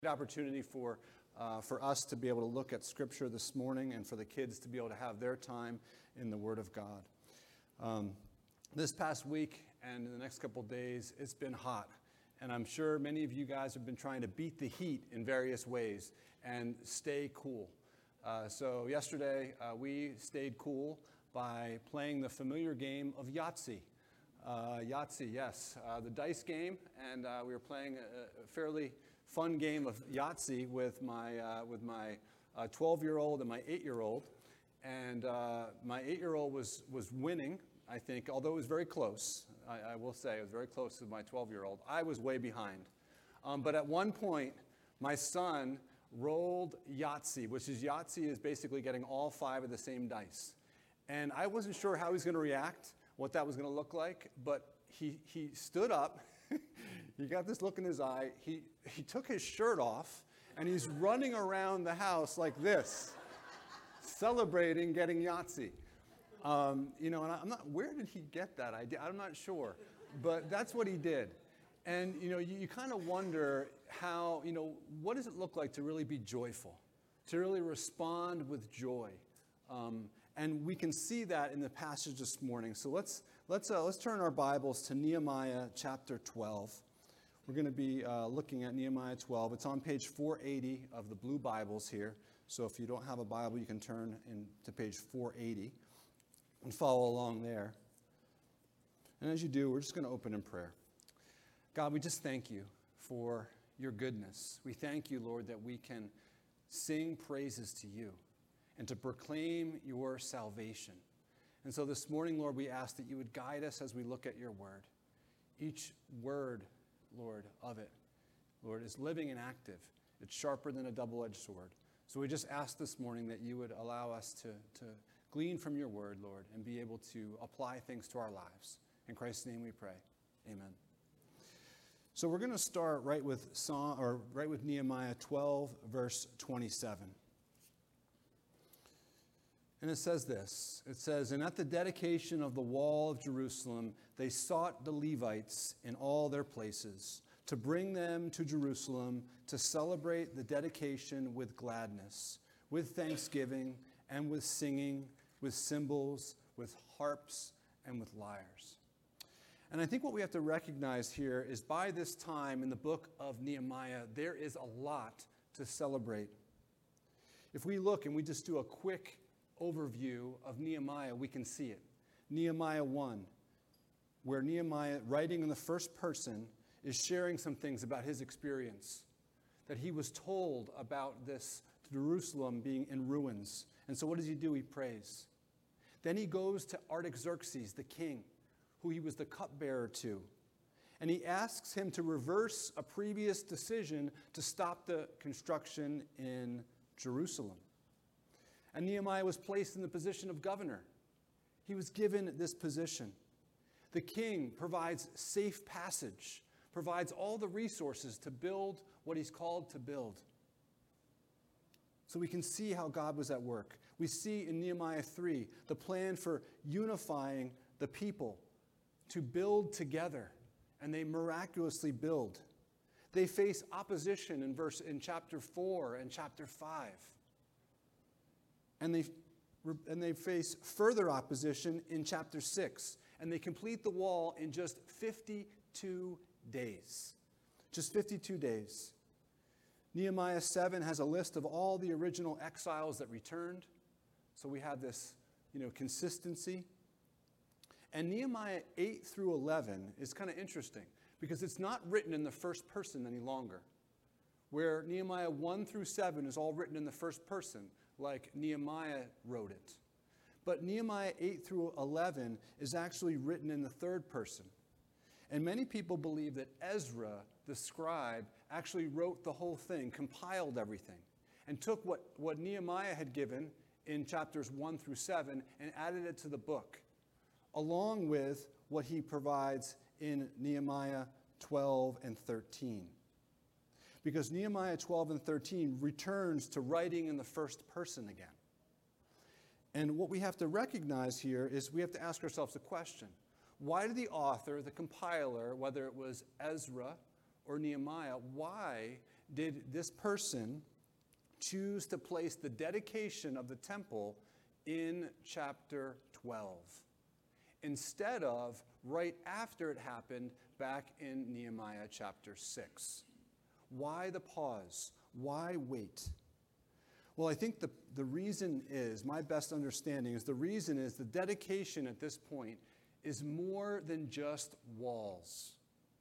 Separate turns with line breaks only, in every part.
Opportunity for us to be able to look at Scripture this morning and for the kids to be able to have their time in the Word of God. This past week and in the next couple of days, it's been hot. And I'm sure many of you guys have been trying to beat the heat in various ways and stay cool. So yesterday, we stayed cool by playing the familiar game of Yahtzee. Yahtzee, yes, the dice game, and we were playing a fairly fun game of Yahtzee with my 12-year-old and my 8-year-old, and my 8-year-old was winning, I think, although it was very close. I will say it was very close to my 12-year-old. I was way behind, but at one point, my son rolled Yahtzee, which is Yahtzee is basically getting all 5 of the same dice, and I wasn't sure how he was going to react, what that was going to look like, but he stood up. He got this look in his eye. He took his shirt off, and he's running around the house like this, celebrating getting Yahtzee. And I'm not, where did he get that idea? I'm not sure, but that's what he did. And, you kind of wonder how, what does it look like to really be joyful, to really respond with joy? And we can see that in the passage this morning. So let's turn our Bibles to Nehemiah chapter 12. We're going to be looking at Nehemiah 12. It's on page 480 of the blue Bibles here. So if you don't have a Bible, you can turn to page 480 and follow along there. And as you do, we're just going to open in prayer. God, we just thank you for your goodness. We thank you, Lord, that we can sing praises to you and to proclaim your salvation. And so this morning, Lord, we ask that you would guide us as we look at your word. Each word, Lord, of it, Lord, is living and active. It's sharper than a double-edged sword. So we just ask this morning that you would allow us to glean from your word, Lord, and be able to apply things to our lives. In Christ's name we pray. Amen. So we're going to start right with Nehemiah 12, verse 27. And it says this, it says, "And at the dedication of the wall of Jerusalem, they sought the Levites in all their places, to bring them to Jerusalem to celebrate the dedication with gladness, with thanksgiving, and with singing, with cymbals, with harps, and with lyres." And I think what we have to recognize here is by this time in the book of Nehemiah, there is a lot to celebrate. If we look and we just do a quick overview of Nehemiah, we can see it. Nehemiah 1, where Nehemiah, writing in the first person, is sharing some things about his experience, that he was told about this Jerusalem being in ruins. And so what does he do? He prays. Then he goes to Artaxerxes, the king, who he was the cupbearer to. And he asks him to reverse a previous decision to stop the construction in Jerusalem. And Nehemiah was placed in the position of governor. He was given this position. The king provides safe passage, provides all the resources to build what he's called to build. So we can see how God was at work. We see in Nehemiah 3 the plan for unifying the people to build together, and they miraculously build. They face opposition in chapter 4 and chapter 5. And they face further opposition in chapter 6. And they complete the wall in just 52 days. Just 52 days. Nehemiah 7 has a list of all the original exiles that returned. So we have this, consistency. And Nehemiah 8 through 11 is kind of interesting because it's not written in the first person any longer. Where Nehemiah 1 through 7 is all written in the first person, like Nehemiah wrote it. But Nehemiah 8 through 11 is actually written in the third person. And many people believe that Ezra, the scribe, actually wrote the whole thing, compiled everything, and took what Nehemiah had given in chapters 1 through 7 and added it to the book, along with what he provides in Nehemiah 12 and 13. Because Nehemiah 12 and 13 returns to writing in the first person again. And what we have to recognize here is we have to ask ourselves a question. Why did the author, the compiler, whether it was Ezra or Nehemiah, why did this person choose to place the dedication of the temple in chapter 12, instead of right after it happened back in Nehemiah chapter 6. Why the pause? Why wait? Well, I think the reason is, my best understanding is, the reason is the dedication at this point is more than just walls.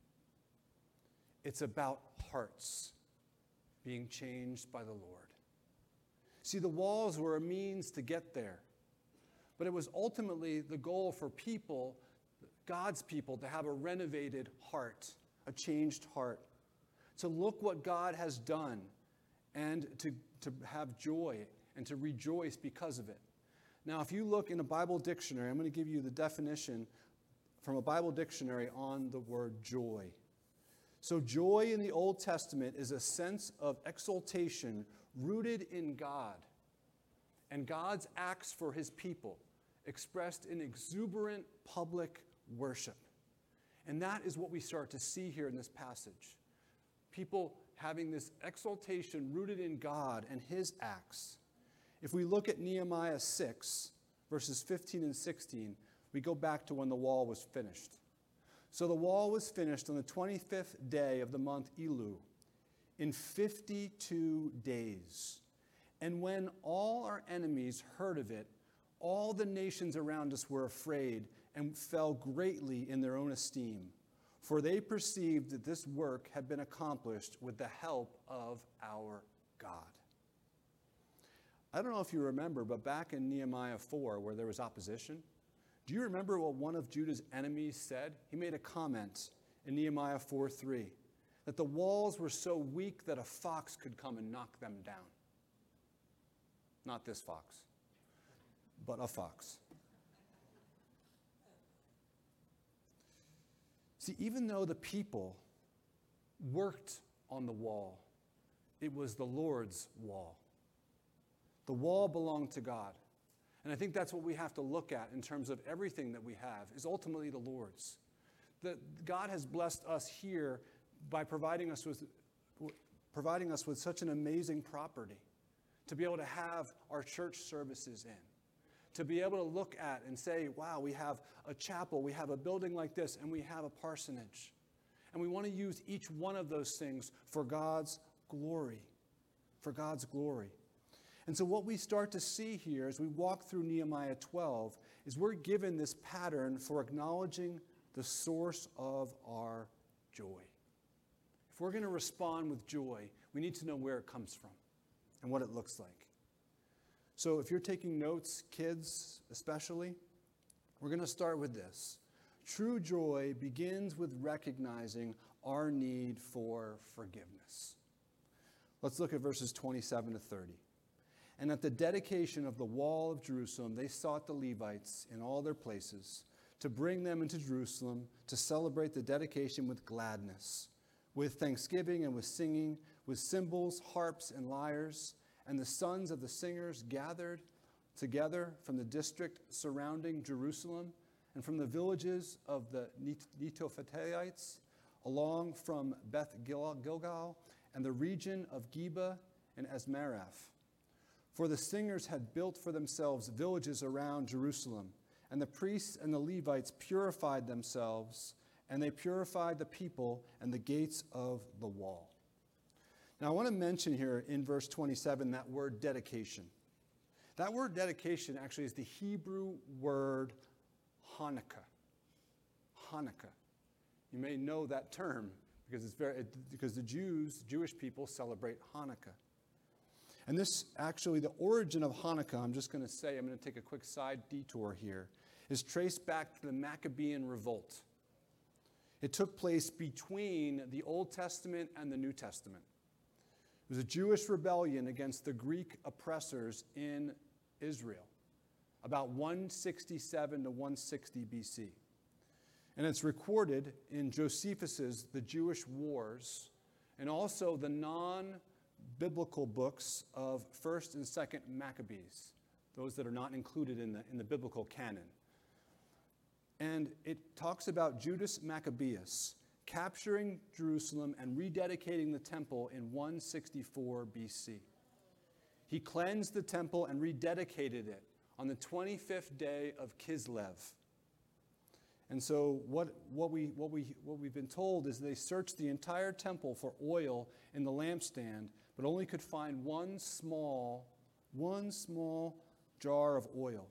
It's about hearts being changed by the Lord. See, the walls were a means to get there, but it was ultimately the goal for people, God's people, to have a renovated heart, a changed heart, to look what God has done and to have joy and to rejoice because of it. Now, if you look in a Bible dictionary, I'm going to give you the definition from a Bible dictionary on the word joy. So joy in the Old Testament is a sense of exultation rooted in God and God's acts for his people, expressed in exuberant public worship. And that is what we start to see here in this passage. People having this exaltation rooted in God and his acts. If we look at Nehemiah 6, verses 15 and 16, we go back to when the wall was finished. So the wall was finished on the 25th day of the month Elul, in 52 days. And when all our enemies heard of it, all the nations around us were afraid and fell greatly in their own esteem, for they perceived that this work had been accomplished with the help of our God. I don't know if you remember, but back in Nehemiah 4, where there was opposition, do you remember what one of Judah's enemies said? He made a comment in Nehemiah 4:3, that the walls were so weak that a fox could come and knock them down. Not this fox, but a fox. See, even though the people worked on the wall, it was the Lord's wall. The wall belonged to God. And I think that's what we have to look at in terms of everything that we have, is ultimately the Lord's. That God has blessed us here by providing us with such an amazing property, to be able to have our church services in, to be able to look at and say, wow, we have a chapel, we have a building like this, and we have a parsonage. And we want to use each one of those things for God's glory, for God's glory. And so what we start to see here as we walk through Nehemiah 12 is we're given this pattern for acknowledging the source of our joy. If we're going to respond with joy, we need to know where it comes from and what it looks like. So if you're taking notes, kids especially, we're going to start with this. True joy begins with recognizing our need for forgiveness. Let's look at verses 27 to 30. And at the dedication of the wall of Jerusalem, they sought the Levites in all their places to bring them into Jerusalem to celebrate the dedication with gladness, with thanksgiving and with singing, with cymbals, harps, and lyres. And the sons of the singers gathered together from the district surrounding Jerusalem and from the villages of the Netophathites, along from Beth Gilgal and the region of Geba and Asmarath. For the singers had built for themselves villages around Jerusalem, and the priests and the Levites purified themselves, and they purified the people and the gates of the wall. Now, I want to mention here in verse 27 that word dedication. That word dedication actually is the Hebrew word Hanukkah. Hanukkah. You may know that term because the Jewish people celebrate Hanukkah. And this actually, the origin of Hanukkah, I'm just going to say, I'm going to take a quick side detour here, is traced back to the Maccabean revolt. It took place between the Old Testament and the New Testament. It was a Jewish rebellion against the Greek oppressors in Israel, about 167 to 160 BC. And it's recorded in Josephus's The Jewish Wars, and also the non-biblical books of 1st and 2nd Maccabees, those that are not included in the biblical canon. And it talks about Judas Maccabeus capturing Jerusalem and rededicating the temple in 164 BC. He cleansed the temple and rededicated it on the 25th day of Kislev. And so what we've been told is they searched the entire temple for oil in the lampstand, but only could find one small jar of oil.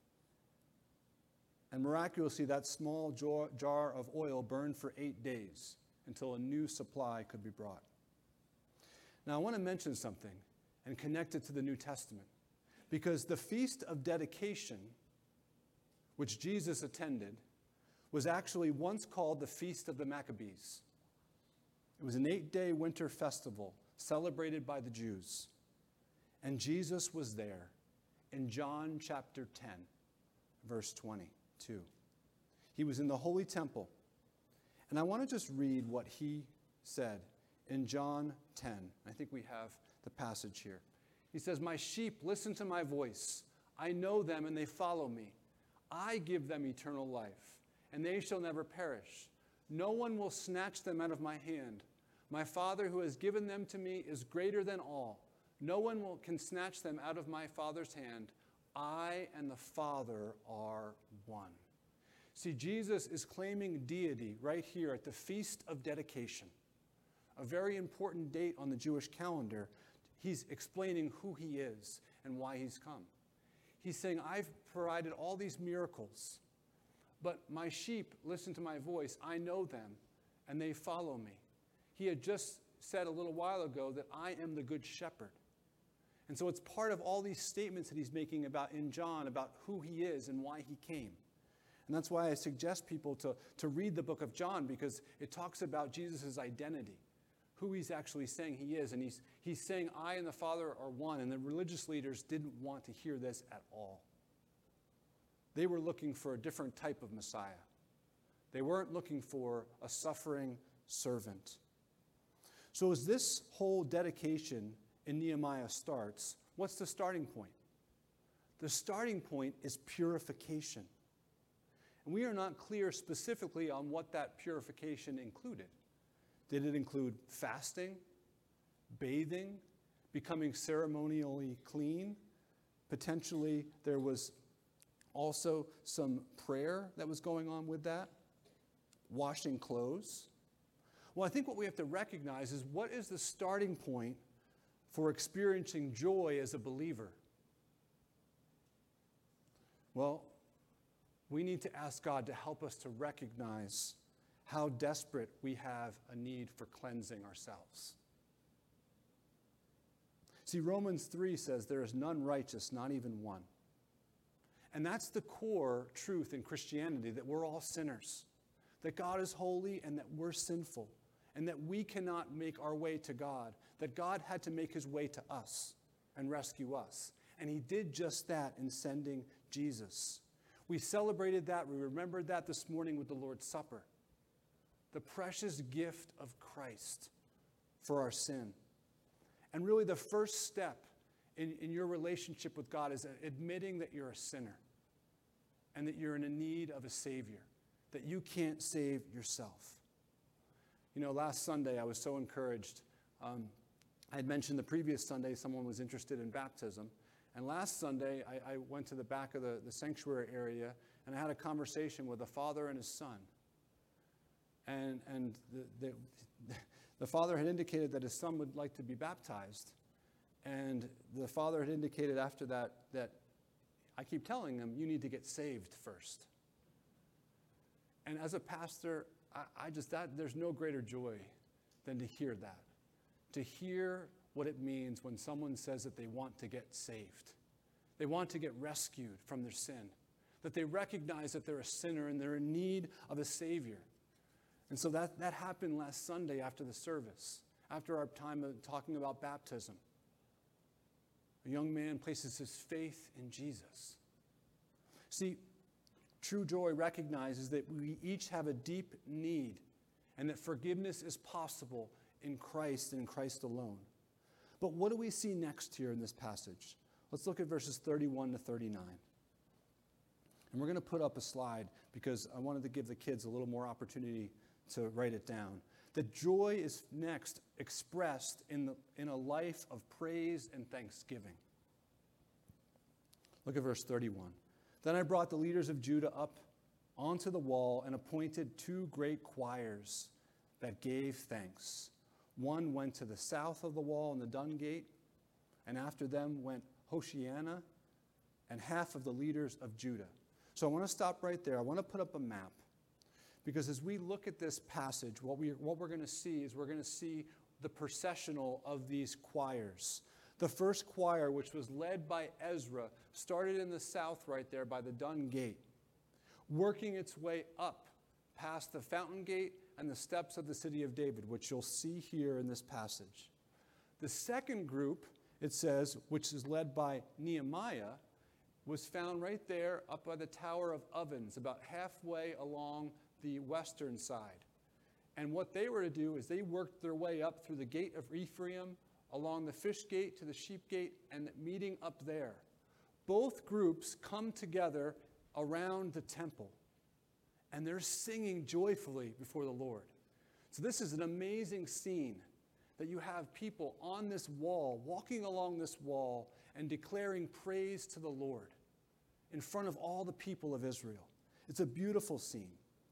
And miraculously, that small jar of oil burned for 8 days until a new supply could be brought. Now, I want to mention something and connect it to the New Testament, because the Feast of Dedication, which Jesus attended, was actually once called the Feast of the Maccabees. It was an 8-day winter festival celebrated by the Jews. And Jesus was there in John chapter 10, verse 22. He was in the Holy Temple. And I want to just read what he said in John 10. I think we have the passage here. He says, "My sheep listen to my voice. I know them and they follow me. I give them eternal life, and they shall never perish. No one will snatch them out of my hand. My Father who has given them to me is greater than all. No one can snatch them out of my Father's hand. I and the Father are one." See, Jesus is claiming deity right here at the Feast of Dedication, a very important date on the Jewish calendar. He's explaining who he is and why he's come. He's saying, I've provided all these miracles, but my sheep listen to my voice. I know them, and they follow me. He had just said a little while ago that I am the good shepherd. And so it's part of all these statements that he's making in John about who he is and why he came. And that's why I suggest people to read the book of John, because it talks about Jesus' identity, who he's actually saying he is. And he's saying, I and the Father are one. And the religious leaders didn't want to hear this at all. They were looking for a different type of Messiah. They weren't looking for a suffering servant. So as this whole dedication in Nehemiah starts, what's the starting point? The starting point is purification. And we are not clear specifically on what that purification included. Did it include fasting, bathing, becoming ceremonially clean? Potentially there was also some prayer that was going on with that, washing clothes. Well, I think what we have to recognize is, what is the starting point for experiencing joy as a believer? Well, we need to ask God to help us to recognize how desperate we have a need for cleansing ourselves. See, Romans 3 says there is none righteous, not even one. And that's the core truth in Christianity, that we're all sinners, that God is holy and that we're sinful, and that we cannot make our way to God, that God had to make his way to us and rescue us. And he did just that in sending Jesus. We celebrated that, we remembered that this morning with the Lord's Supper. The precious gift of Christ for our sin. And really the first step in your relationship with God is admitting that you're a sinner and that you're in a need of a Savior, that you can't save yourself. You know, last Sunday I was so encouraged. I had mentioned the previous Sunday someone was interested in baptism. And last Sunday I went to the back of the sanctuary area and I had a conversation with a father and his son. And the father had indicated that his son would like to be baptized. And the father had indicated after that I keep telling him, you need to get saved first. And as a pastor, there's no greater joy than to hear that. To hear what it means when someone says that they want to get saved. They want to get rescued from their sin. That they recognize that they're a sinner and they're in need of a Savior. And so that happened last Sunday after the service, after our time of talking about baptism. A young man places his faith in Jesus. See, true joy recognizes that we each have a deep need and that forgiveness is possible in Christ and in Christ alone. But what do we see next here in this passage? Let's look at verses 31 to 39. And we're going to put up a slide because I wanted to give the kids a little more opportunity to write it down. That joy is next expressed in a life of praise and thanksgiving. Look at verse 31. Then I brought the leaders of Judah up onto the wall and appointed 2 great choirs that gave thanks. One went to the south of the wall in the Dung Gate, and after them went Hoshiana and half of the leaders of Judah. So I want to stop right there. I want to put up a map. Because as we look at this passage, what we're going to see is we're going to see the processional of these choirs. The first choir, which was led by Ezra, started in the south right there by the Dung Gate, working its way up past the Fountain Gate and the steps of the city of David, which you'll see here in this passage. The second group, it says, which is led by Nehemiah, was found right there up by the Tower of Ovens, about halfway along the western side. And what they were to do is they worked their way up through the gate of Ephraim, along the fish gate to the sheep gate, and meeting up there. Both groups come together around the temple, and they're singing joyfully before the Lord. So this is an amazing scene that you have people on this wall, walking along this wall, and declaring praise to the Lord in front of all the people of Israel. It's a beautiful scene.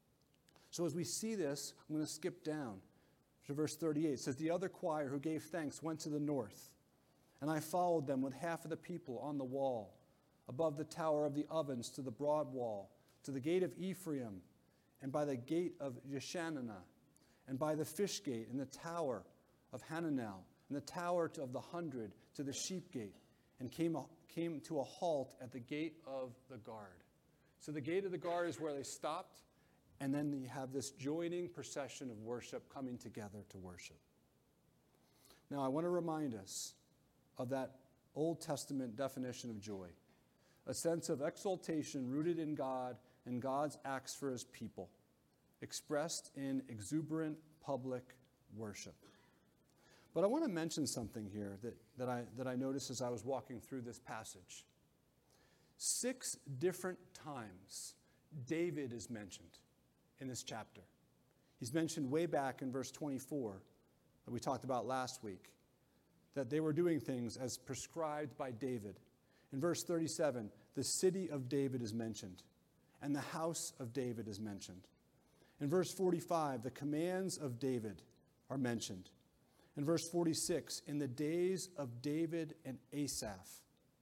So as we see this, I'm going to skip down to verse 38. It says, the other choir who gave thanks went to the north, and I followed them with half of the people on the wall, above the Tower of the Ovens to the broad wall, to the gate of Ephraim, and by the gate of Yeshananah, and by the fish gate, and the Tower of Hananel, and the Tower of the 100 to the sheep gate, and came to a halt at the gate of the guard. So the gate of the guard is where they stopped. And then you have this joining procession of worship coming together to worship. Now, I want to remind us of that Old Testament definition of joy, a sense of exaltation rooted in God and God's acts for his people, expressed in exuberant public worship. But I want to mention something here that I noticed as I was walking through this passage. 6 different times David is mentioned in this chapter. He's mentioned way back in verse 24 that we talked about last week, that they were doing things as prescribed by David. In verse 37, the city of David is mentioned, and the house of David is mentioned. In verse 45, the commands of David are mentioned. In verse 46, in the days of David and Asaph.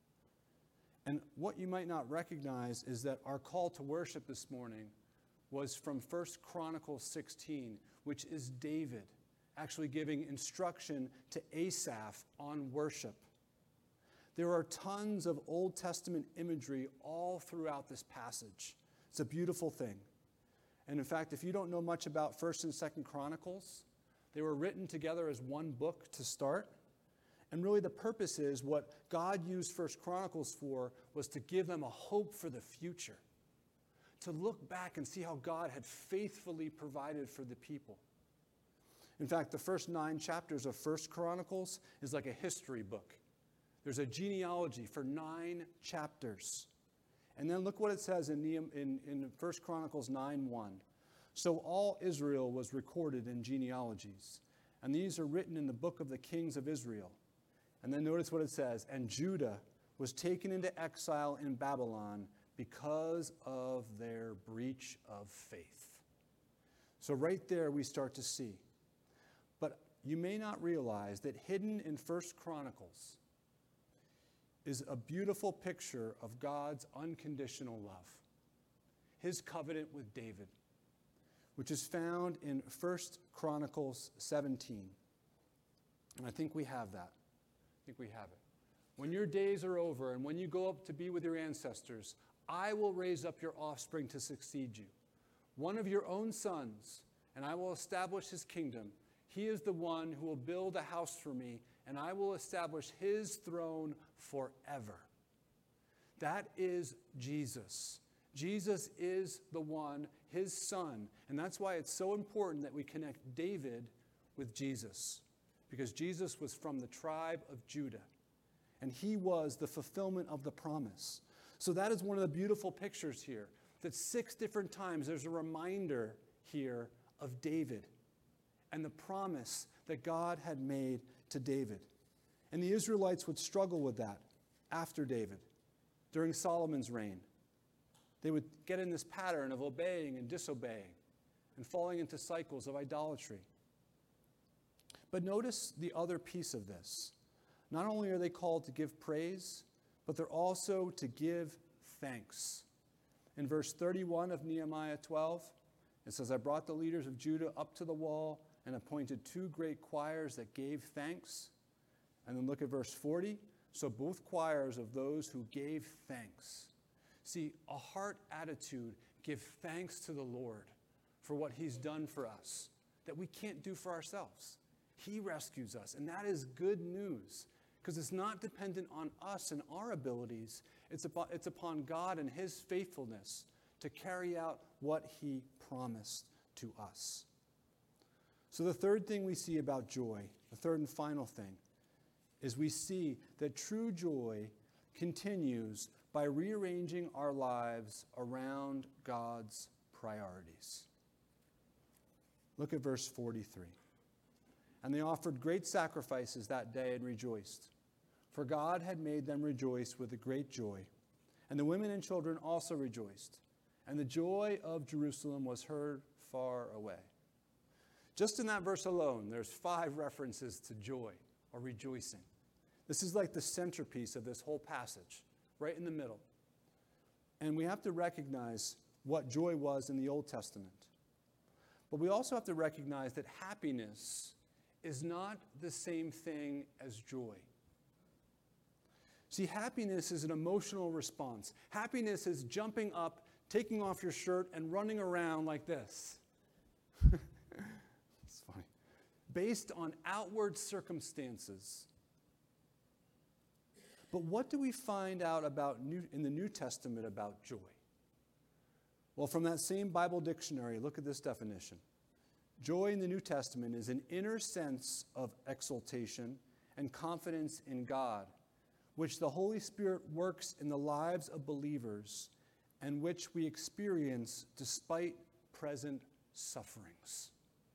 And what you might not recognize is that our call to worship this morning was from 1 Chronicles 16, which is David actually giving instruction to Asaph on worship. There are tons of Old Testament imagery all throughout this passage. It's a beautiful thing. And in fact, if you don't know much about 1st and 2nd Chronicles, they were written together as one book to start. And really the purpose is what God used 1 Chronicles for was to give them a hope for the future, to look back and see how God had faithfully provided for the people. In fact, the first 9 chapters of 1 Chronicles is like a history book. There's a genealogy for 9 chapters. And then look what it says in 1 Chronicles 9:1. So all Israel was recorded in genealogies, and these are written in the book of the kings of Israel. And then notice what it says, and Judah was taken into exile in Babylon because of their breach of faith. So right there we start to see. But you may not realize that hidden in 1 Chronicles is a beautiful picture of God's unconditional love, his covenant with David, which is found in 1 Chronicles 17. And I think we have that. I think we have it. When your days are over and when you go up to be with your ancestors, I will raise up your offspring to succeed you, one of your own sons, and I will establish his kingdom. He is the one who will build a house for me, and I will establish his throne forever. That is Jesus. Jesus is the one, his son. And that's why it's so important that we connect David with Jesus, because Jesus was from the tribe of Judah, and he was the fulfillment of the promise. So that is one of the beautiful pictures here, that 6 different times there's a reminder here of David and the promise that God had made to David. And the Israelites would struggle with that after David, during Solomon's reign. They would get in this pattern of obeying and disobeying and falling into cycles of idolatry. But notice the other piece of this. Not only are they called to give praise, but they're also to give thanks. In verse 31 of Nehemiah 12, it says, I brought the leaders of Judah up to the wall and appointed 2 great choirs that gave thanks. And then look at verse 40. So both choirs of those who gave thanks. See, a heart attitude, give thanks to the Lord for what he's done for us that we can't do for ourselves. He rescues us, and that is good news because it's not dependent on us and our abilities. It's upon God and his faithfulness to carry out what he promised to us. So the third thing we see about joy, the third and final thing, is we see that true joy continues by rearranging our lives around God's priorities. Look at verse 43. And they offered great sacrifices that day and rejoiced, for God had made them rejoice with a great joy. And the women and children also rejoiced, and the joy of Jerusalem was heard far away. Just in that verse alone, there's 5 references to joy or rejoicing. This is like the centerpiece of this whole passage, right in the middle. And we have to recognize what joy was in the Old Testament. But we also have to recognize that happiness is not the same thing as joy. See, happiness is an emotional response. Happiness is jumping up, taking off your shirt, and running around like this. It's funny. Based on outward circumstances. But what do we find out in the New Testament about joy? Well, from that same Bible dictionary, look at this definition. Joy in the New Testament is an inner sense of exultation and confidence in God, which the Holy Spirit works in the lives of believers and which we experience despite present sufferings.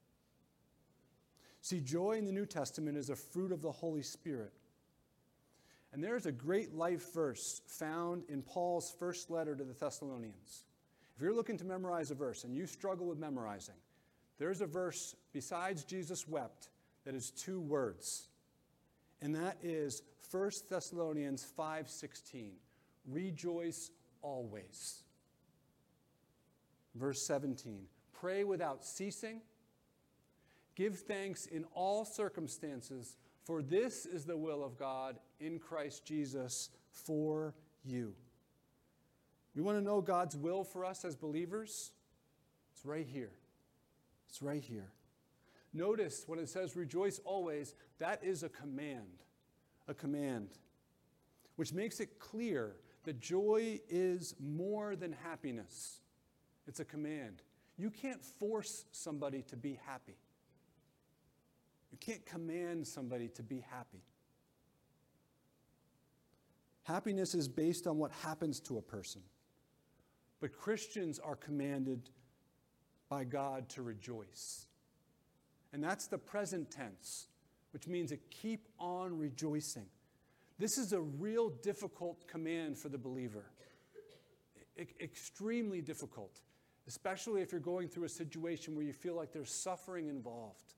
See, joy in the New Testament is a fruit of the Holy Spirit. And there's a great life verse found in Paul's first letter to the Thessalonians. If you're looking to memorize a verse and you struggle with memorizing, there's a verse besides Jesus wept that is 2 words. And that is 1 Thessalonians 5:16. Rejoice always. Verse 17. Pray without ceasing. Give thanks in all circumstances, for this is the will of God in Christ Jesus for you. We want to know God's will for us as believers? It's right here. It's right here. Notice when it says rejoice always, that is a command. A command. Which makes it clear that joy is more than happiness. It's a command. You can't force somebody to be happy. You can't command somebody to be happy. Happiness is based on what happens to a person. But Christians are commanded by God to rejoice. And that's the present tense, which means to keep on rejoicing. This is a real difficult command for the believer. Extremely difficult, especially if you're going through a situation where you feel like there's suffering involved.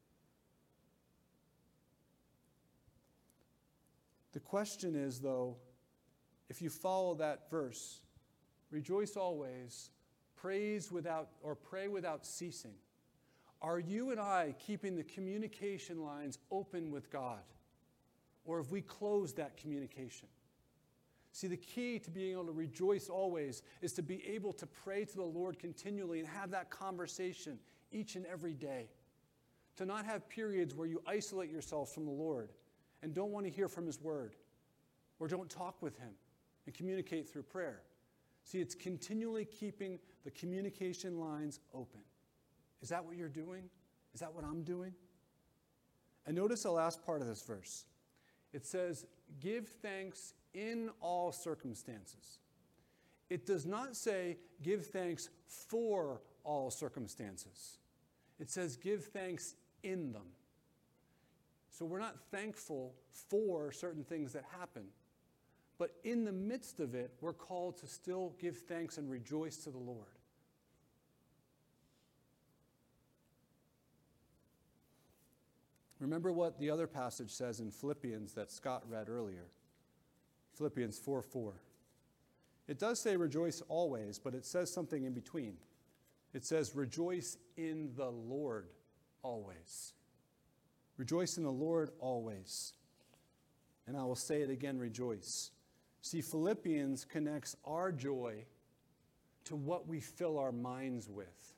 The question is, though, if you follow that verse, rejoice always, pray without ceasing. Are you and I keeping the communication lines open with God? Or have we closed that communication? See, the key to being able to rejoice always is to be able to pray to the Lord continually and have that conversation each and every day. To not have periods where you isolate yourself from the Lord and don't want to hear from his word, or don't talk with him and communicate through prayer. See, it's continually keeping the communication lines open. Is that what you're doing? Is that what I'm doing? And notice the last part of this verse. It says, give thanks in all circumstances. It does not say, give thanks for all circumstances. It says give thanks in them. So we're not thankful for certain things that happen, but in the midst of it, we're called to still give thanks and rejoice to the Lord. Remember what the other passage says in Philippians that Scott read earlier. Philippians 4:4. It does say rejoice always, but it says something in between. It says rejoice in the Lord always. Rejoice in the Lord always. And I will say it again, rejoice. See, Philippians connects our joy to what we fill our minds with.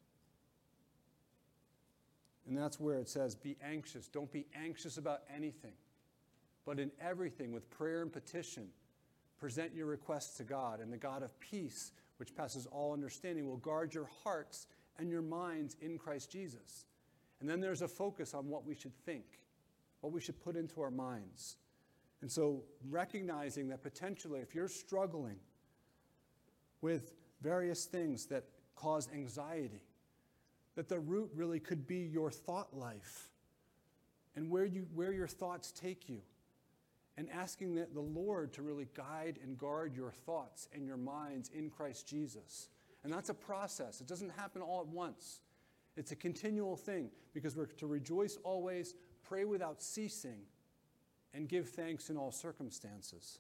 And that's where it says, be anxious. Don't be anxious about anything, but in everything, with prayer and petition, present your requests to God, and the God of peace, which passes all understanding, will guard your hearts and your minds in Christ Jesus. And then there's a focus on what we should think, what we should put into our minds. And so recognizing that potentially if you're struggling with various things that cause anxiety, that the root really could be your thought life and where your thoughts take you, and asking that the Lord to really guide and guard your thoughts and your minds in Christ Jesus. And that's a process. It doesn't happen all at once. It's a continual thing, because we're to rejoice always, pray without ceasing, and give thanks in all circumstances.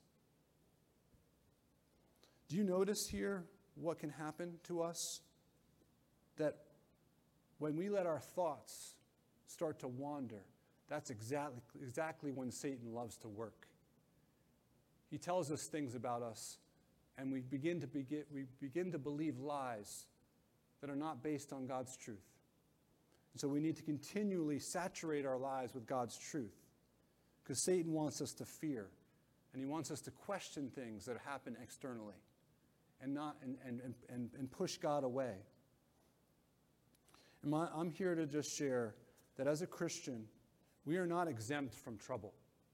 Do you notice here what can happen to us? That when we let our thoughts start to wander, that's exactly when Satan loves to work. He tells us things about us, and we begin to believe lies that are not based on God's truth. And so we need to continually saturate our lives with God's truth, because Satan wants us to fear, and he wants us to question things that happen externally, and push God away. And I'm here to just share that as a Christian, we are not exempt from trouble.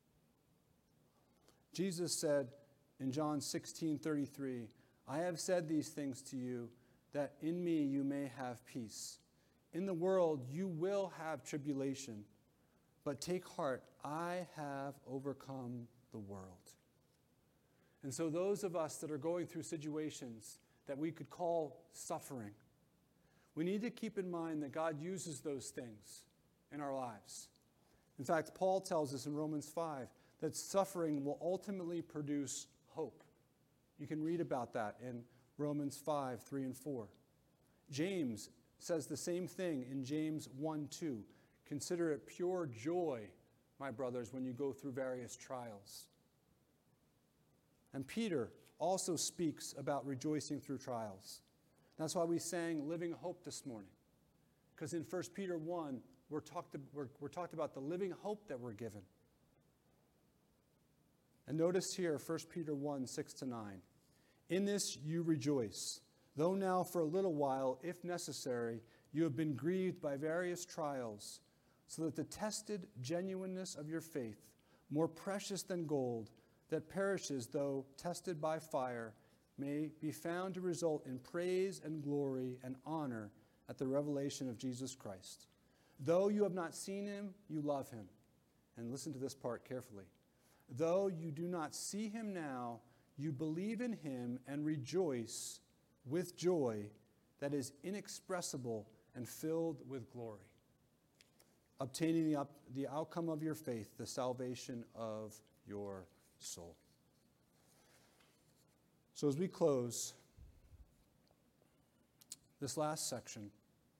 Jesus said in John 16:33, I have said these things to you, that in me you may have peace. In the world you will have tribulation, but take heart, I have overcome the world. And so those of us that are going through situations that we could call suffering, we need to keep in mind that God uses those things in our lives. In fact, Paul tells us in Romans 5 that suffering will ultimately produce hope. You can read about that in Romans 5, 3 and 4. James says the same thing in James 1:2. Consider it pure joy, my brothers, when you go through various trials. And Peter also speaks about rejoicing through trials. That's why we sang Living Hope this morning. Because in 1 Peter 1, we're talked about the living hope that we're given. And notice here, 1 Peter 1, 6-9. In this you rejoice, though now for a little while, if necessary, you have been grieved by various trials, so that the tested genuineness of your faith, more precious than gold, that perishes though tested by fire, may be found to result in praise and glory and honor at the revelation of Jesus Christ. Though you have not seen him, you love him. And listen to this part carefully. Though you do not see him now, you believe in him and rejoice with joy that is inexpressible and filled with glory, obtaining the outcome of your faith, the salvation of your soul. So as we close this last section,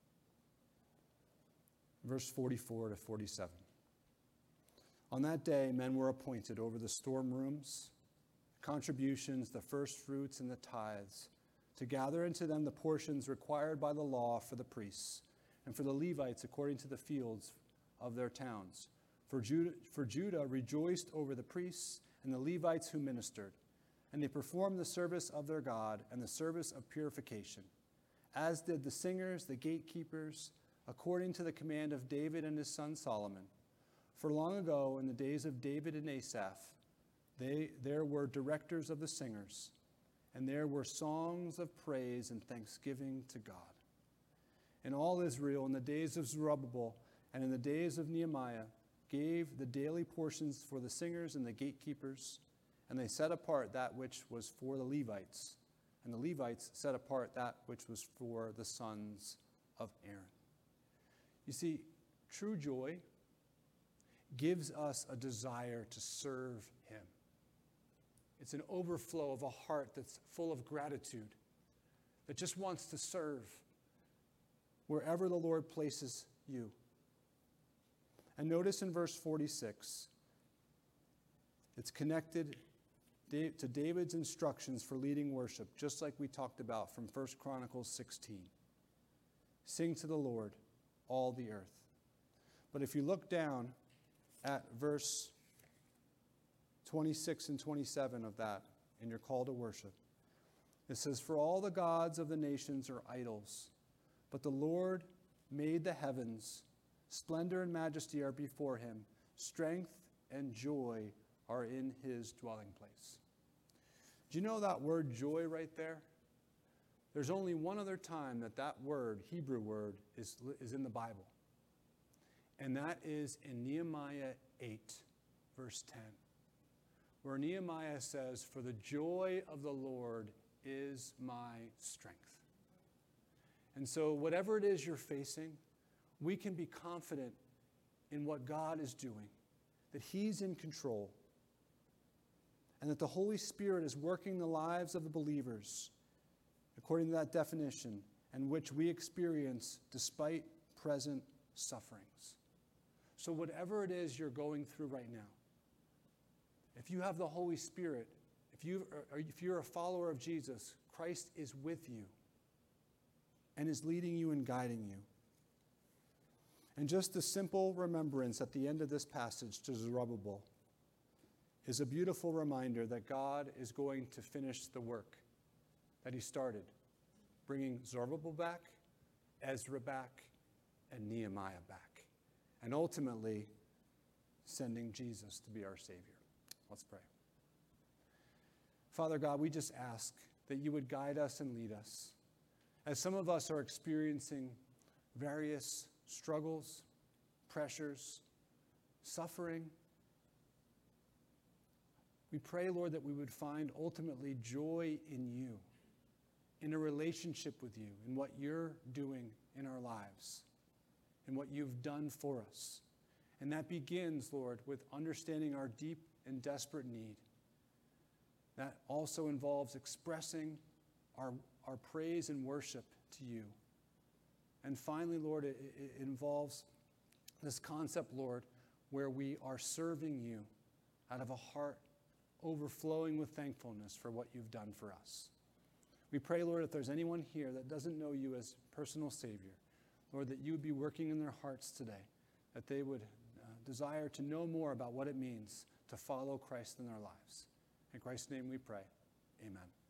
verse 44 to 47. On that day, men were appointed over the storerooms, contributions, the first fruits, and the tithes, to gather into them the portions required by the law for the priests, and for the Levites according to the fields of their towns. For Judah rejoiced over the priests and the Levites who ministered, and they performed the service of their God and the service of purification, as did the singers, the gatekeepers, according to the command of David and his son Solomon. For long ago, in the days of David and Asaph, there were directors of the singers, and there were songs of praise and thanksgiving to God. And all Israel in the days of Zerubbabel and in the days of Nehemiah gave the daily portions for the singers and the gatekeepers, and they set apart that which was for the Levites, and the Levites set apart that which was for the sons of Aaron. You see, true joy gives us a desire to serve him. It's an overflow of a heart that's full of gratitude, that just wants to serve wherever the Lord places you. And notice in verse 46, it's connected to David's instructions for leading worship, just like we talked about from 1 Chronicles 16. Sing to the Lord, all the earth. But if you look down at verse 26 and 27 of that in your call to worship, it says, "For all the gods of the nations are idols, but the Lord made the heavens. Splendor and majesty are before him. Strength and joy are in his dwelling place." Do you know that word joy right there? There's only one other time that word, Hebrew word, is in the Bible. And that is in Nehemiah 8, verse 10, where Nehemiah says, "For the joy of the Lord is my strength." And so whatever it is you're facing, we can be confident in what God is doing, that he's in control, and that the Holy Spirit is working the lives of the believers according to that definition, and which we experience despite present sufferings. So whatever it is you're going through right now, if you have the Holy Spirit, if you're a follower of Jesus, Christ is with you and is leading you and guiding you. And just the simple remembrance at the end of this passage to Zerubbabel is a beautiful reminder that God is going to finish the work that he started, bringing Zerubbabel back, Ezra back, and Nehemiah back, and ultimately sending Jesus to be our Savior. Let's pray. Father God, we just ask that you would guide us and lead us. As some of us are experiencing various struggles, pressures, suffering, we pray, Lord, that we would find ultimately joy in you, in a relationship with you, in what you're doing in our lives, and what you've done for us. And that begins, Lord, with understanding our deep and desperate need. That also involves expressing our praise and worship to you. And finally, Lord, it involves this concept, Lord, where we are serving you out of a heart overflowing with thankfulness for what you've done for us. We pray, Lord, if there's anyone here that doesn't know you as personal Savior, Lord, that you would be working in their hearts today, that they would desire to know more about what it means to follow Christ in their lives. In Christ's name we pray. Amen.